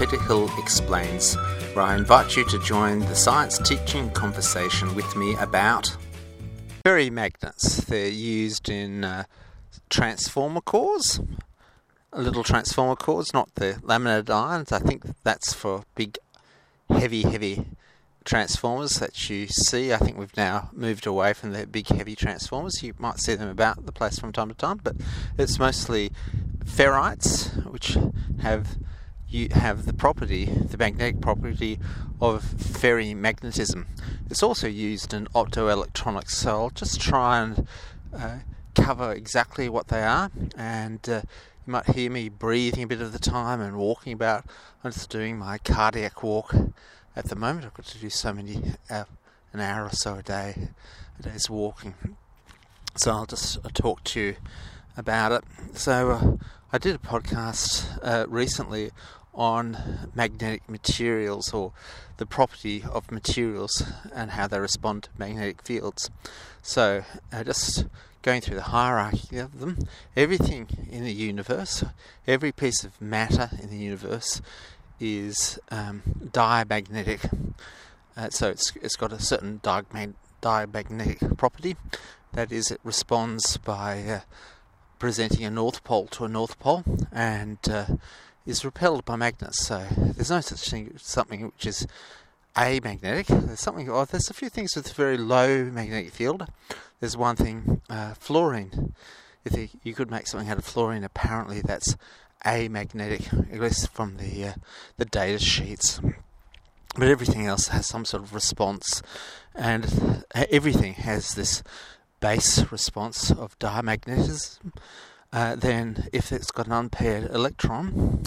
Peter Hill Explains, where I invite you to join the science teaching conversation with me about ferri magnets. They're used in transformer cores, little transformer cores, not the laminated irons. I think that's for big, heavy transformers that you see. I think we've now moved away from the big, heavy transformers. You might see them about the place from time to time, but it's mostly ferrites, which have the magnetic property of ferrimagnetism. It's also used in optoelectronics, so I'll just try and cover exactly what they are, and you might hear me breathing a bit of the time and walking about. I'm just doing my cardiac walk at the moment. I've got to do so many, an hour or so a day's walking. So I'll just talk to you about it. So I did a podcast recently on magnetic materials, or the property of materials and how they respond to magnetic fields. So just going through the hierarchy of them, everything in the universe, every piece of matter in the universe is diamagnetic. So it's got a certain diamagnetic property. That is, it responds by presenting a north pole to a north pole, and is repelled by magnets. So there's no such thing as something which is amagnetic. There's a few things with a very low magnetic field. There's one thing, fluorine. You could make something out of fluorine. Apparently that's amagnetic, at least from the data sheets. But everything else has some sort of response, and everything has this base response of diamagnetism. Then if it's got an unpaired electron,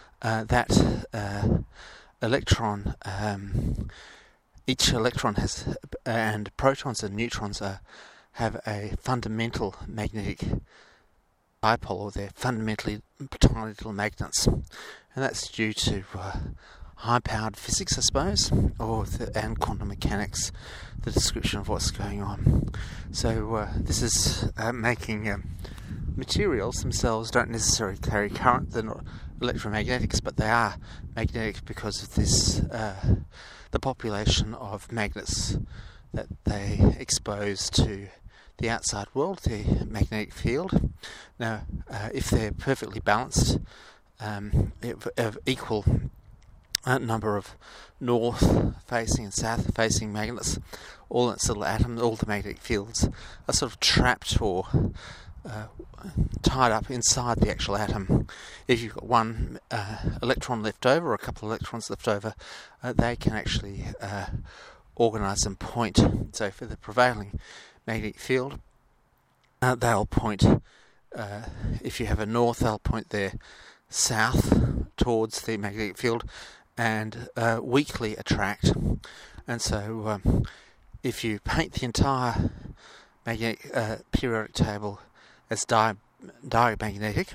each electron has, and protons and neutrons have a fundamental magnetic dipole, or they're fundamentally tiny little magnets, and that's due to high-powered physics, I suppose, and quantum mechanics, the description of what's going on. So this is making materials themselves don't necessarily carry current. They're not electromagnetics, but they are magnetic because of this the population of magnets that they expose to the outside world, the magnetic field. Now, if they're perfectly balanced, of equal number of north-facing and south-facing magnets, all its little atoms, all the magnetic fields are sort of trapped or tied up inside the actual atom. If you've got one electron left over, or a couple of electrons left over, they can actually organise and point. So for the prevailing magnetic field, they'll point, if you have a north, they'll point their south towards the magnetic field and weakly attract. And so if you paint the entire magnetic periodic table as diamagnetic,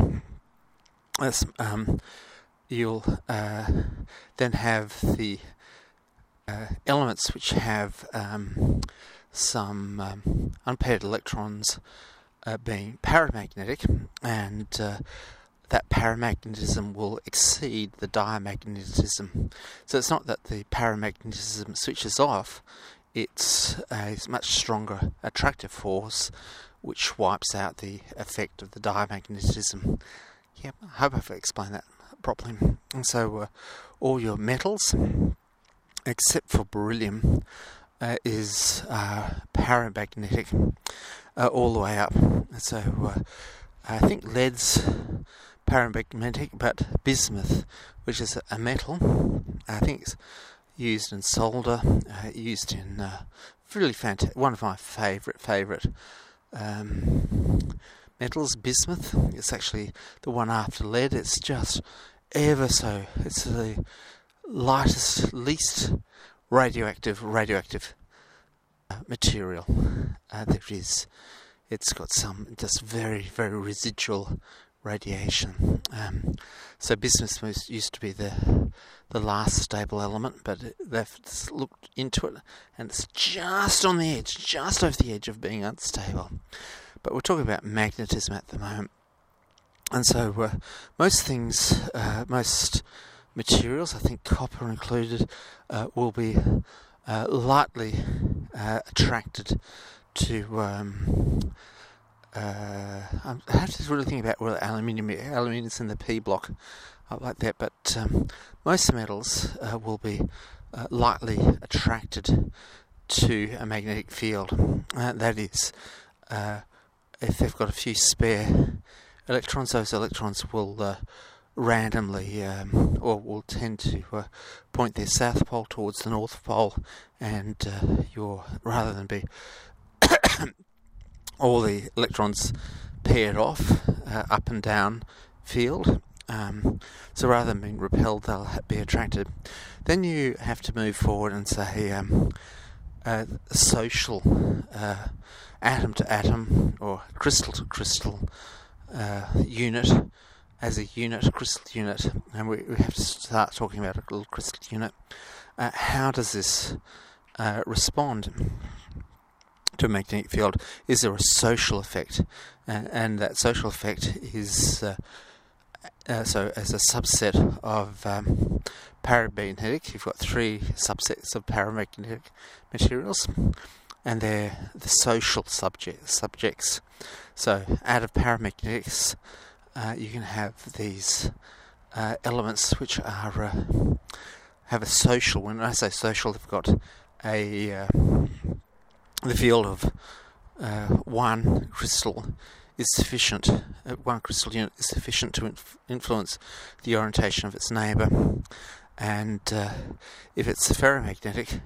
you'll then have the elements which have some unpaired electrons being paramagnetic, and that paramagnetism will exceed the diamagnetism. So it's not that the paramagnetism switches off, it's a much stronger attractive force which wipes out the effect of the diamagnetism. Yep, I hope I've explained that properly. And so all your metals, except for beryllium, is paramagnetic all the way up. So I think lead's paramagnetic, but bismuth, which is a metal, I think it's used in solder, used in really fantastic, one of my favourite metals, bismuth. It's actually the one after lead. It's just it's the lightest, least radioactive material there is. It's got some just very, very residual radiation. So bismuth used to be the last stable element, but they've looked into it, and it's just on the edge, just over the edge of being unstable. But we're talking about magnetism at the moment. And so most materials, I think copper included, will be lightly attracted to. I have to really think about whether aluminium's in the P block, like that. But most metals will be lightly attracted to a magnetic field. That is, if they've got a few spare electrons, those electrons will randomly or will tend to point their south pole towards the north pole, and rather than be all the electrons paired off up and down field, so rather than being repelled, they'll be attracted. Then you have to move forward and say social atom to atom or crystal to crystal unit as a unit, crystal unit, and we have to start talking about a little crystal unit. How does this respond to a magnetic field? Is there a social effect? And that social effect is so as a subset of paramagnetic. You've got three subsets of paramagnetic materials, and they're the social subjects. So out of paramagnetics, you can have these elements which are have a social. When I say social, they've got a the field of one crystal is sufficient. One crystal unit is sufficient to influence the orientation of its neighbour. And if it's ferromagnetic,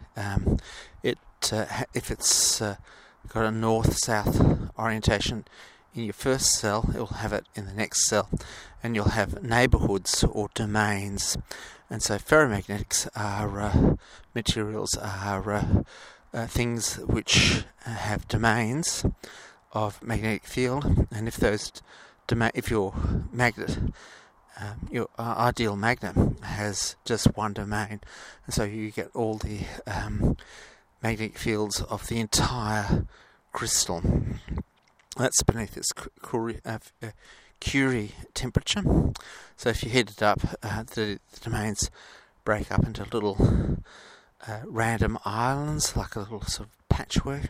if it's got a north-south orientation in your first cell, it will have it in the next cell, and you'll have neighbourhoods or domains. And so ferromagnetics are materials are things which have domains of magnetic field, and if your magnet, your ideal magnet, has just one domain, and so you get all the magnetic fields of the entire crystal. That's beneath its Curie temperature. So if you heat it up, the domains break up into little random islands, like a little sort of patchwork.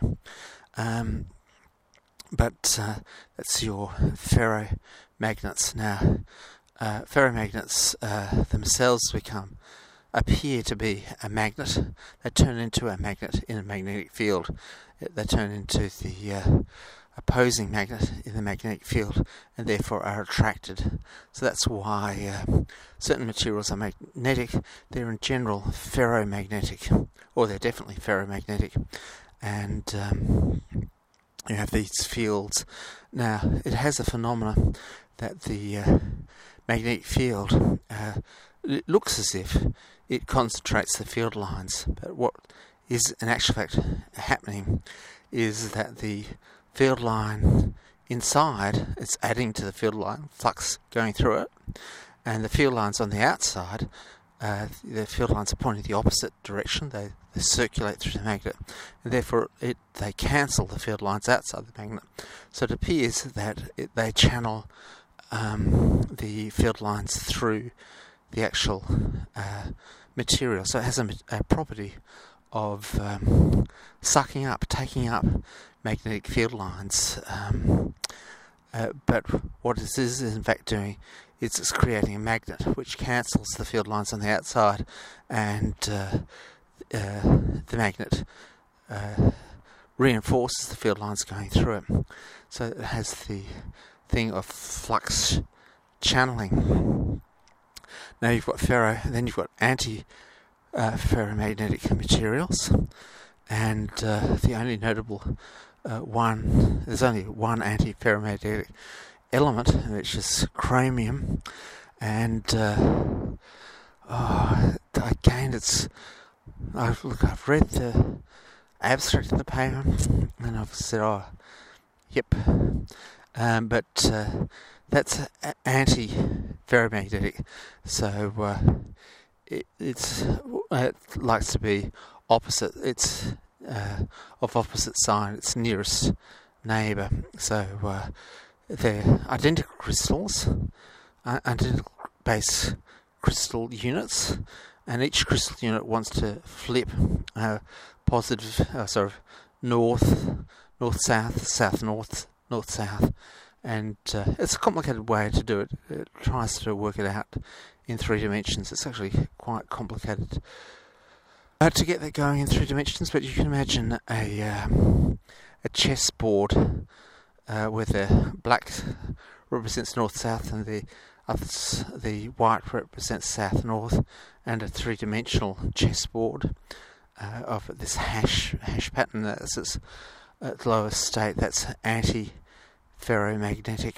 But that's your ferromagnets. Now, ferromagnets themselves appear to be a magnet. They turn into a magnet in a magnetic field. They turn into the opposing magnet in the magnetic field, and therefore are attracted. So that's why certain materials are magnetic. They're in general ferromagnetic, or they're definitely ferromagnetic, and you have these fields. Now, it has a phenomenon that the magnetic field it looks as if it concentrates the field lines, but what is in actual fact happening is that the field line inside, it's adding to the field line, flux going through it, and the field lines on the outside, the field lines are pointing the opposite direction. They circulate through the magnet, and therefore they cancel the field lines outside the magnet. So it appears that they channel the field lines through the actual material. So it has a property of taking up magnetic field lines. But what it is in fact doing is it's creating a magnet which cancels the field lines on the outside, and the magnet reinforces the field lines going through it. So it has the thing of flux channeling. Now you've got ferro, then you've got anti-ferromagnetic materials, and the only notable there's only one anti-ferromagnetic element, which is chromium, and again, I've read the abstract in the paper, and I've said, yep, but that's anti-ferromagnetic, so it likes to be opposite. It's of opposite sign, its nearest neighbour. So they're identical crystals, identical base crystal units, and each crystal unit wants to flip north-south, south-north, north-south, and it's a complicated way to do it. It tries to work it out in 3 dimensions. It's actually quite complicated to get that going in 3 dimensions, but you can imagine a chessboard where the black represents north-south and the white represents south-north, and a 3-dimensional chessboard of this hash pattern that's its lowest state. That's anti-ferromagnetic,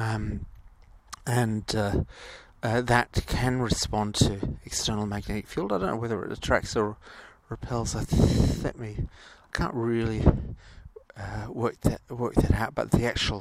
and that can respond to external magnetic field. I don't know whether it attracts or repels. I can't really work that out, but the actual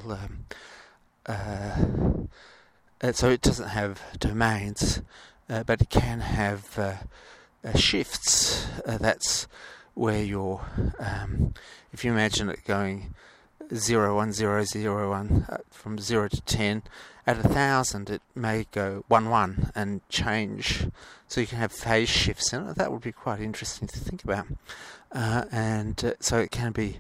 so it doesn't have domains, but it can have shifts. That's where you're, if you imagine it going 0, 1, 0, 0, 1, from 0 to 10, at 1,000 it may go 1, 1 and change. So you can have phase shifts in it. That would be quite interesting to think about. And so it can be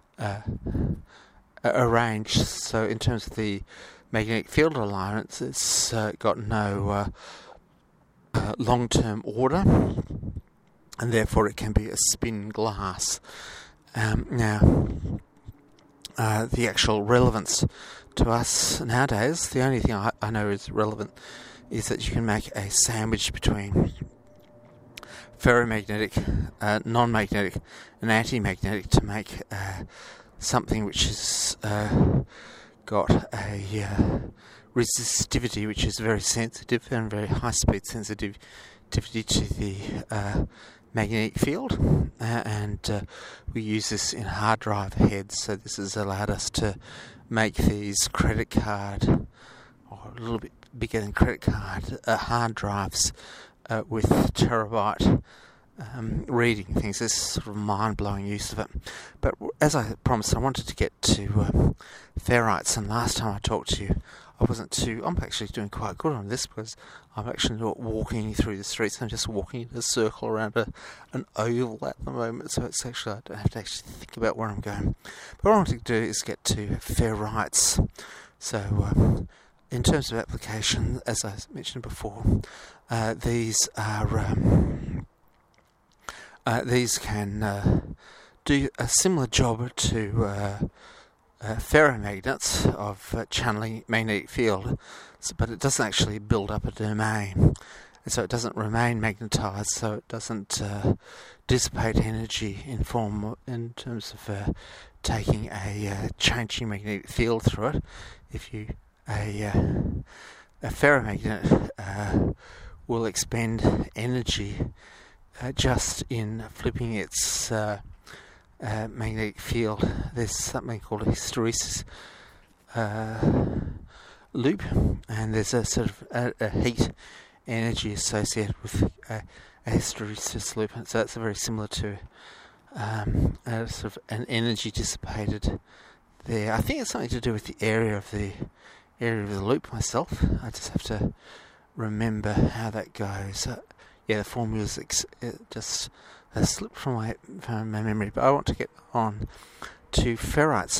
arranged. So in terms of the magnetic field alignments, it's got no long-term order, and therefore it can be a spin glass. Now, the actual relevance to us nowadays, the only thing I know is relevant is that you can make a sandwich between ferromagnetic, non-magnetic and anti-magnetic to make something which has got a resistivity which is very sensitive and very high-speed sensitivity to the magnetic field, and we use this in hard drive heads. So this has allowed us to make these credit card, or a little bit bigger than credit card, hard drives with terabyte reading things. This sort of mind-blowing use of it. But as I promised, I wanted to get to ferrites, and last time I talked to you, I'm actually doing quite good on this, because I'm actually not walking through the streets. I'm just walking in a circle around an oval at the moment, so it's actually, I don't have to actually think about where I'm going. But what I want to do is get to ferrites. So in terms of application, as I mentioned before, these can do a similar job to ferromagnets of channeling magnetic field, but it doesn't actually build up a domain, and so it doesn't remain magnetized, so it doesn't dissipate energy in terms of taking a changing magnetic field through it. If you a ferromagnet will expend energy just in flipping its magnetic field. There's something called a hysteresis loop, and there's a sort of a heat energy associated with a hysteresis loop, and so it's very similar to sort of an energy dissipated there. I think it's something to do with the area of the loop myself. I just have to remember how that goes. The formula's just slipped from my memory, but I want to get on to ferrites.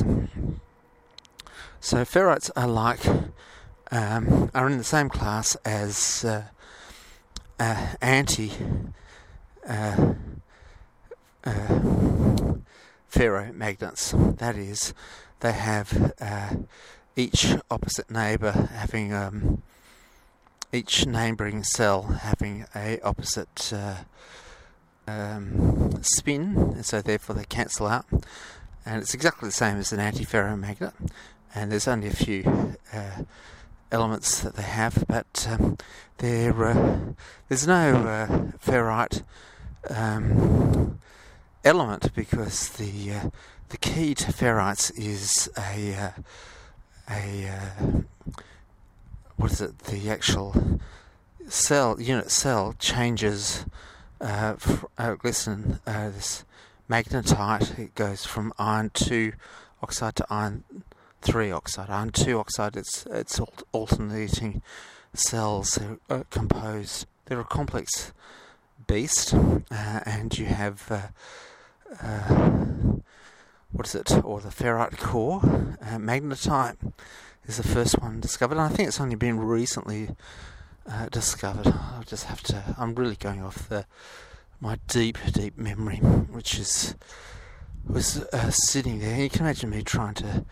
So ferrites are are in the same class as anti-ferromagnets. That is, they have each opposite neighbour having each neighbouring cell having a opposite spin, and so therefore they cancel out, and it's exactly the same as an antiferromagnet, and there's only a few elements that they have, but there's no ferrite element, because the key to ferrites is the actual unit cell changes glycerin, this magnetite. It goes from iron 2 oxide to iron 3 oxide. Iron 2 oxide, it's alternating cells composed they're a complex beast, and you have or the ferrite core. Magnetite is the first one discovered, and I think it's only been recently discovered. I'm really going off my deep memory, which was sitting there. You can imagine me trying to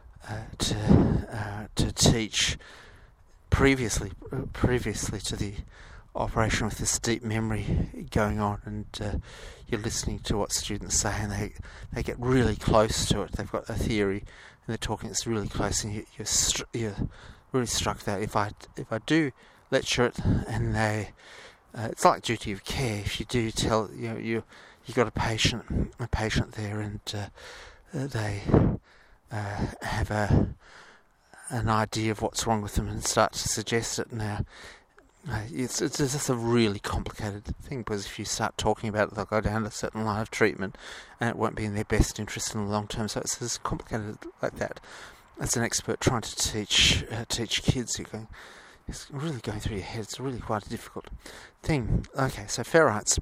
teach previously to the operation with this deep memory going on, and you're listening to what students say, and they get really close to it. They've got a theory, and they're talking. It's really close, and you're really struck that if I do lecture it, and it's like duty of care. If you do tell you got a patient there, and they have an idea of what's wrong with them and start to suggest it. Now, it's just a really complicated thing, because if you start talking about it, they'll go down a certain line of treatment, and it won't be in their best interest in the long term. So it's just complicated like that. As an expert trying to teach kids, it's really going through your head. It's really quite a difficult thing. Okay, so ferrites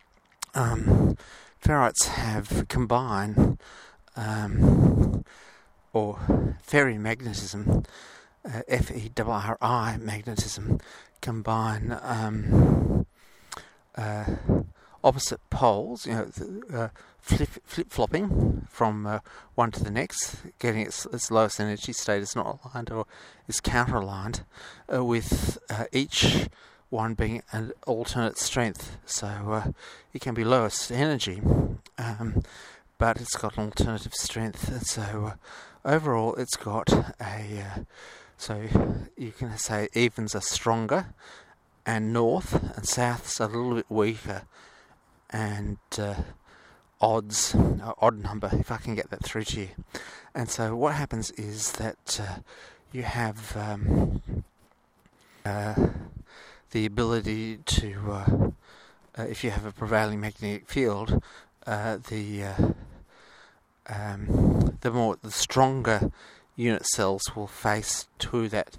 have combined, or ferrimagnetism, F-E-R-R-I magnetism, combine opposite poles, flip-flopping from one to the next, getting its lowest energy state is not aligned or is counter-aligned, with each one being an alternate strength. So it can be lowest energy, but it's got an alternative strength. And so overall it's got so you can say evens are stronger, and north and souths are a little bit weaker, and odd number, if I can get that through to you. And so what happens is that you have the ability to, if you have a prevailing magnetic field, the stronger unit cells will face to that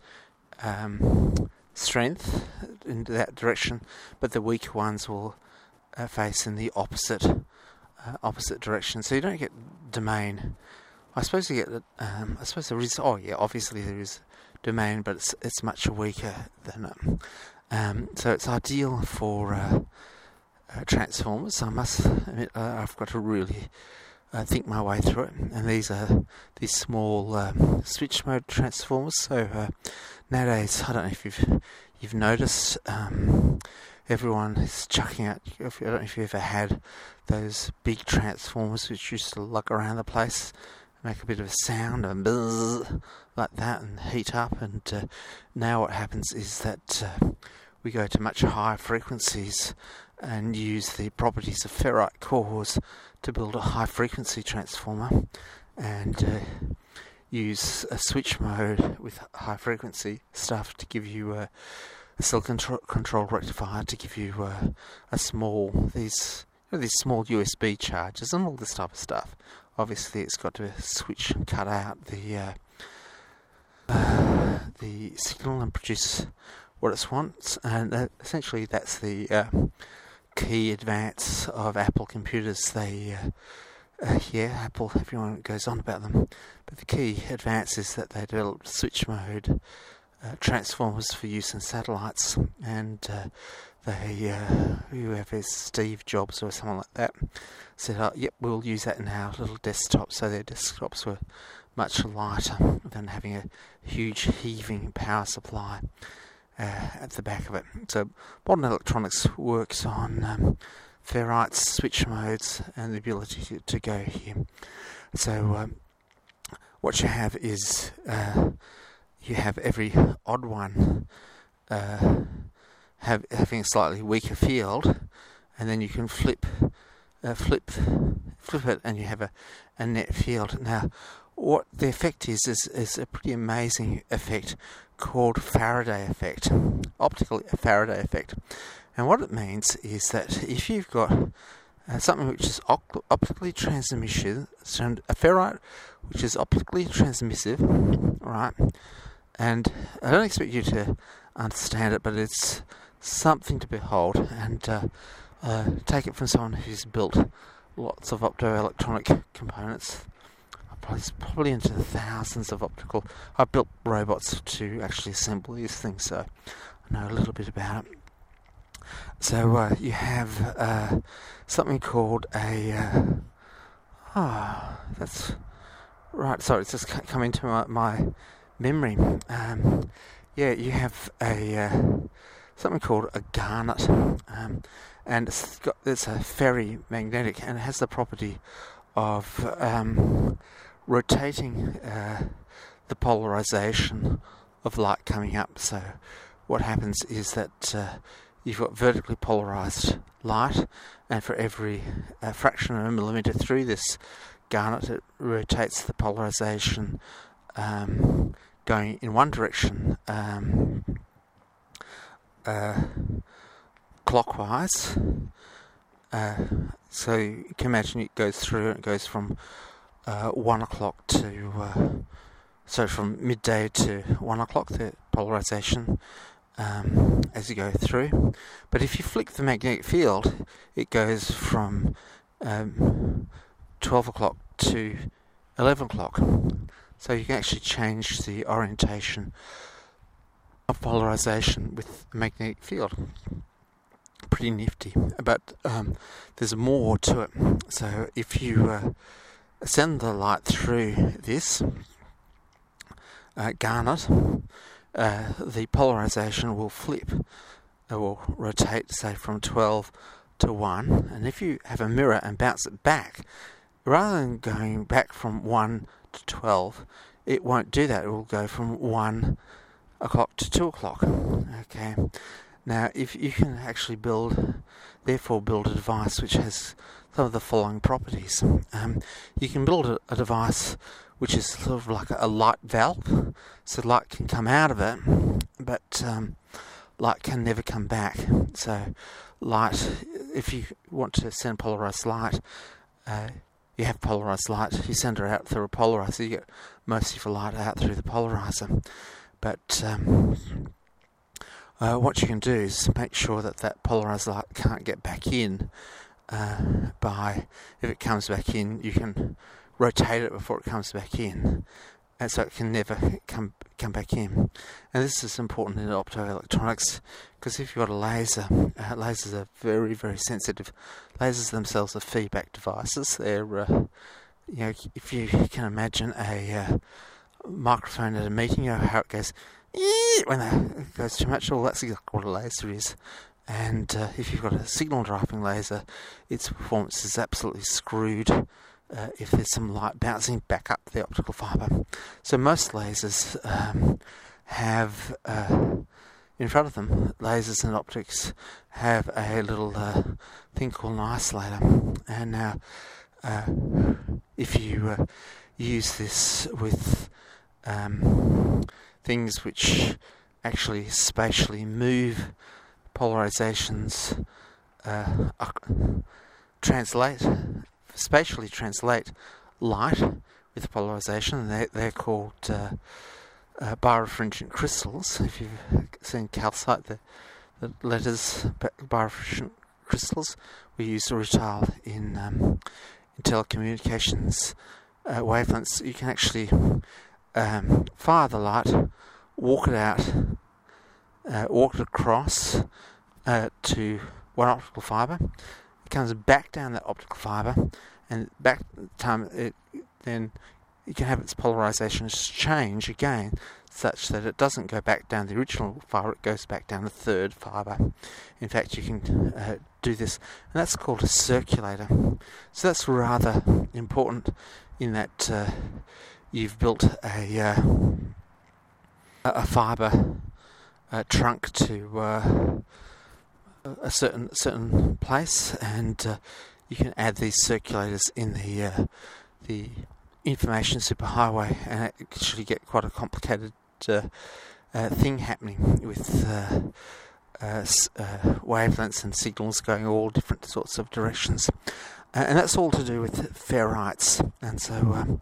strength in that direction, but the weaker ones will face in the opposite direction. So you don't get domain. I suppose you get. I suppose there is. Oh yeah, obviously there is domain, but it's much weaker than. So it's ideal for transformers. I must admit, I've got to really think my way through it. And these are these small switch mode transformers. So nowadays, I don't know if you've noticed, everyone is chucking out. I don't know if you ever had those big transformers which used to lug around the place, make a bit of a sound and buzz like that, and heat up. And now what happens is that we go to much higher frequencies and use the properties of ferrite cores to build a high frequency transformer, and use a switch mode with high frequency stuff to give you a silicon control rectifier to give you these small USB chargers and all this type of stuff. Obviously it's got to switch and cut out the signal and produce what it wants, and essentially that's the key advance of Apple computers. Apple, everyone goes on about them, but the key advance is that they developed switch mode transformers for use in satellites, and whoever is Steve Jobs or someone like that said, yep, we'll use that in our little desktop. So their desktops were much lighter than having a huge heaving power supply at the back of it. So modern electronics works on ferrites, switch modes, and the ability to go here. So what you have is you have every odd one having a slightly weaker field, and then you can flip it, and you have a net field. Now, what the effect is a pretty amazing effect called Faraday effect, optical Faraday effect. And what it means is that if you've got something which is optically transmissive, so a ferrite which is optically transmissive, right? And I don't expect you to understand it, but it's something to behold, and take it from someone who's built lots of optoelectronic components. Probably into the thousands of optical. I built robots to actually assemble these things, so I know a little bit about it. So you have something called a that's right. Sorry, it's just come into my memory. You have something called a garnet, and it's a ferrimagnetic, and it has the property of rotating the polarization of light coming up. So what happens is that you've got vertically polarized light, and for every fraction of a millimeter through this garnet, it rotates the polarization going in one direction clockwise. So you can imagine it goes through, it goes from 1 o'clock to from midday to 1 o'clock, the polarization as you go through. But if you flick the magnetic field, it goes from 12 o'clock to 11 o'clock. So you can actually change the orientation of polarization with the magnetic field. Pretty nifty, but there's more to it. So if you send the light through this garnet, the polarization will flip. It will rotate, say, from 12 to 1, and if you have a mirror and bounce it back, rather than going back from 1 to 12, it won't do that. It will go from 1 o'clock to 2 o'clock. Okay. Now, if you can actually build a device which has some of the following properties. You can build a device which is sort of like a light valve, so light can come out of it, but light can never come back. So light, if you want to send polarized light, you have polarized light, you send it out through a polarizer, you get most of your light out through the polarizer. But what you can do is make sure that polarized light can't get back in. If it comes back in, you can rotate it before it comes back in, and so it can never come back in. And this is important in optoelectronics, because if you've got a laser, lasers are very, very sensitive. Lasers themselves are feedback devices. They're, if you can imagine a microphone at a meeting, how it goes when it goes too much. Well, that's exactly what a laser is. And if you've got a signal driving laser, its performance is absolutely screwed if there's some light bouncing back up the optical fibre. So most lasers have in front of them, lasers and optics have a little thing called an isolator. And now if you use this with things which actually spatially move polarizations, spatially translate light with polarization. They're called birefringent crystals. If you've seen calcite, the letters birefringent crystals, we use rutile in telecommunications wavelengths. You can actually fire the light, walk it out, walk it across to one optical fibre. It comes back down that optical fibre, and back time then you can have its polarization change again, such that it doesn't go back down the original fibre, it goes back down the third fibre. In fact, you can do this, and that's called a circulator. So that's rather important in that you've built a fibre trunk to a certain place, and you can add these circulators in the information superhighway, and it actually get quite a complicated thing happening with wavelengths and signals going all different sorts of directions, and that's all to do with ferrites. And so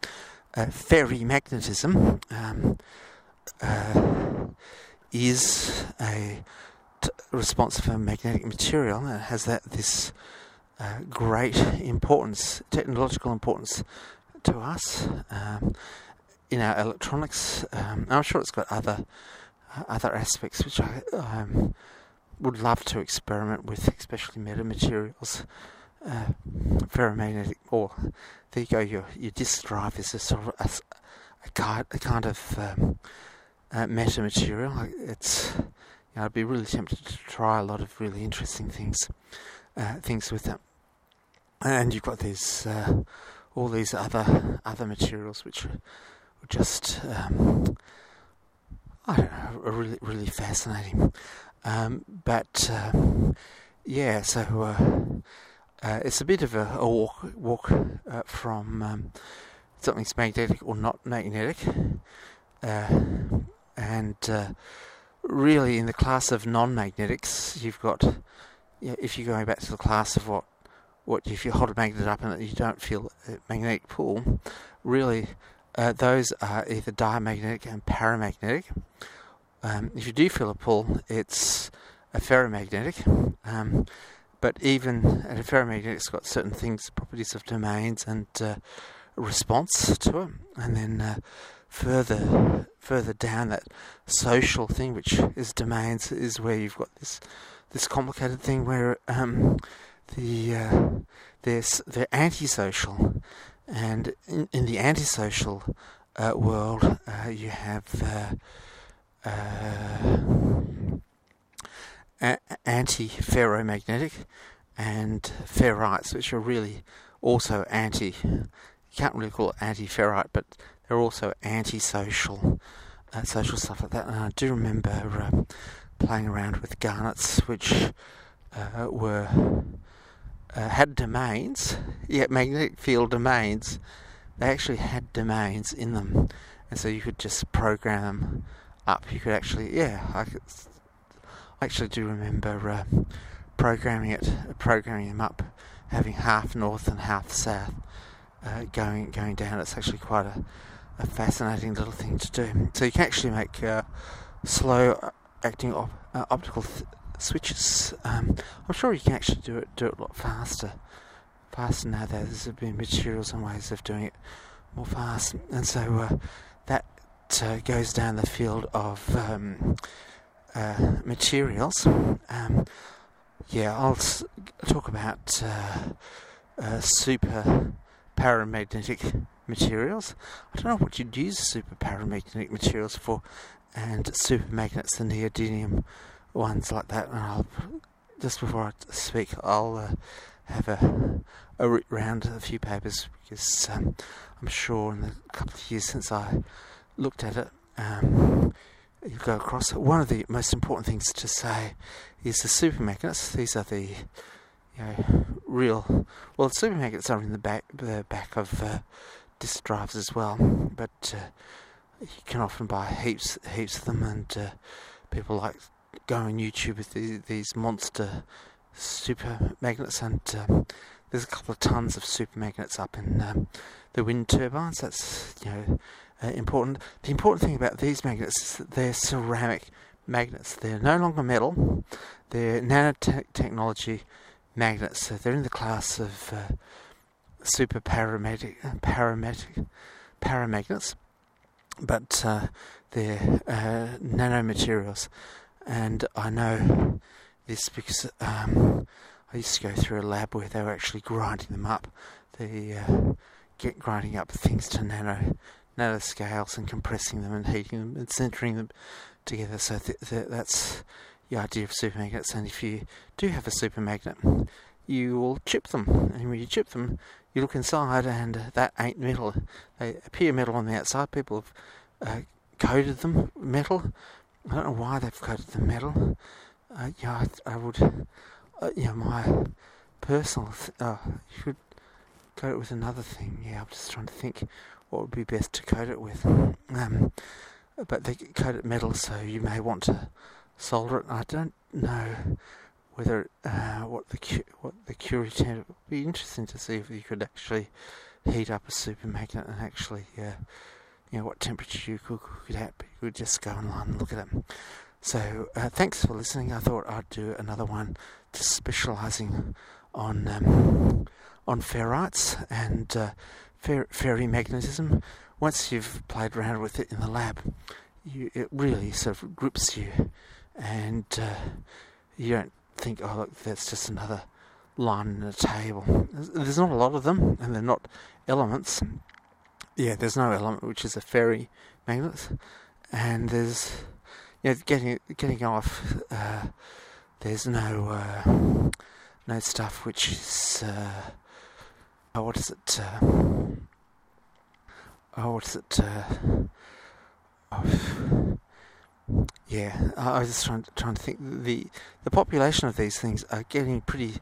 ferrimagnetism is a response of a magnetic material. It has this great importance, technological importance to us in our electronics. I'm sure it's got other aspects which I would love to experiment with, especially metamaterials. Ferromagnetic, or there you go. Your disk drive is a sort of a kind of metamaterial. It's I'd be really tempted to try a lot of really interesting things with it. And you've got these all these other materials which are just I don't know, are really fascinating. So it's a bit of a walk from something's magnetic or not magnetic, and really in the class of non-magnetics, you've got, if you're going back to the class of what if you hold a magnet up and you don't feel a magnetic pull, really those are either diamagnetic and paramagnetic. If you do feel a pull, it's a ferromagnetic. But even a ferromagnetic's got certain things, properties of domains and response to it. And then further down that social thing, which is domains, is where you've got this complicated thing where they're antisocial, and in the antisocial world you have anti-ferromagnetic and ferrites, which are really also you can't really call it anti-ferrite, but they're also anti-social, social stuff like that. And I do remember playing around with garnets, which had domains, magnetic field domains. They actually had domains in them, and so you could just program them up. You could actually, I actually do remember programming them up, having half north and half south going down. It's actually quite a fascinating little thing to do. So you can actually make slow acting optical switches. I'm sure you can actually do it a lot faster now. There's been materials and ways of doing it more fast, and so that goes down the field of materials. I'll talk about super paramagnetic materials. I don't know what you'd use super paramagnetic materials for, and supermagnets, the neodymium ones like that. And just before I speak, I'll have a root round a few papers, because I'm sure in the couple of years since I looked at it, you go across it. One of the most important things to say is the supermagnets. These are the real. Well, the supermagnets are in the back of disk drives as well, but you can often buy heaps of them, and people like go on YouTube with these monster supermagnets, and there's a couple of tons of supermagnets up in the wind turbines. That's important. The important thing about these magnets is that they're ceramic magnets. They're no longer metal. They're nanotechnology magnets. So they're in the class of super paramagnets, but they're nanomaterials. And I know this because I used to go through a lab where they were actually grinding them up. They grinding up things to nanoscales and compressing them and heating them and centering them together. So that's the idea of supermagnets. And if you do have a supermagnet, you will chip them. And when you chip them, you look inside, and that ain't metal. They appear metal on the outside. People have coated them metal. I don't know why they've coated them metal. I would, my personal, you could coat it with another thing. I'm just trying to think what would be best to coat it with. But they coat it metal, so you may want to solder it. I don't know whether what the Curie temperature would be. Interesting to see if you could actually heat up a supermagnet and actually what temperature you could cook it at. But you could just go online and look at it. So thanks for listening. I thought I'd do another one just specialising on ferrites and fairy magnetism. Once you've played around with it in the lab, it really sort of grips you, and you don't think, oh look, that's just another line in a table. There's not a lot of them, and they're not elements. Yeah, there's no element which is a fairy magnet, and there's getting off. There's no stuff which is what is it? Yeah, I was just trying to think. The population of these things are getting pretty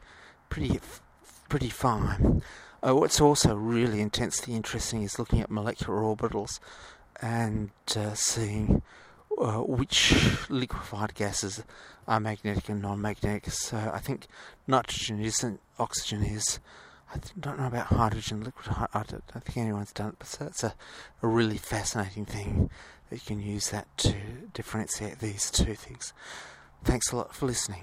fine. What's also really intensely interesting is looking at molecular orbitals and seeing which liquefied gases are magnetic and non-magnetic. So I think nitrogen isn't, oxygen is. I don't know about hydrogen, liquid. I don't think anyone's done it, but so it's a really fascinating thing that you can use that to differentiate these two things. Thanks a lot for listening.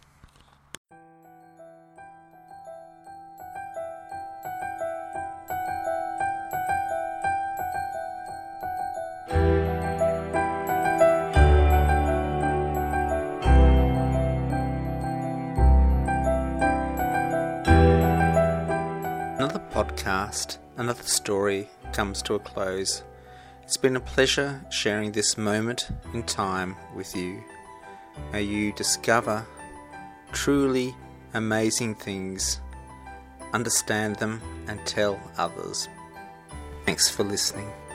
Another podcast, another story comes to a close. It's been a pleasure sharing this moment in time with you. May you discover truly amazing things, understand them, and tell others. Thanks for listening.